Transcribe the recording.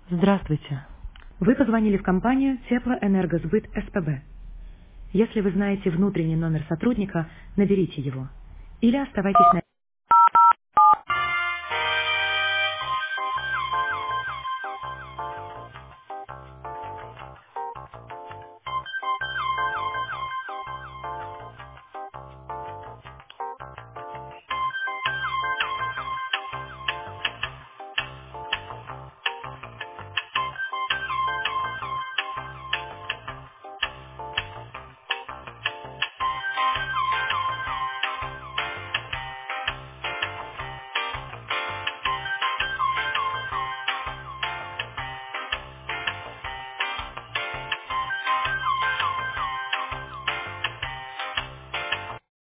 Здравствуйте. Вы позвонили в компанию Теплоэнергосбыт СПБ. Если вы знаете внутренний номер сотрудника, наберите его. Или оставайтесь на